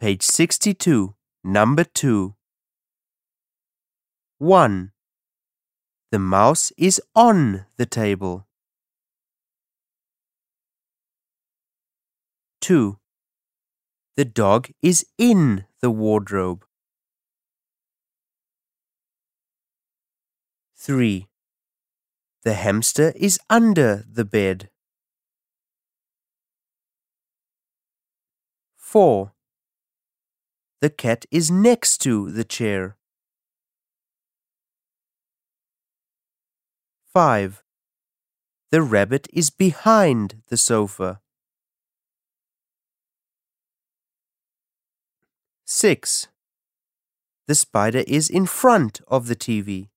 Page 62, number 2. 1. The mouse is on the table. 2. The dog is in the wardrobe. 3. The hamster is under the bed. 4. The cat is next to the chair. 5. The rabbit is behind the sofa. 6. The spider is in front of the TV.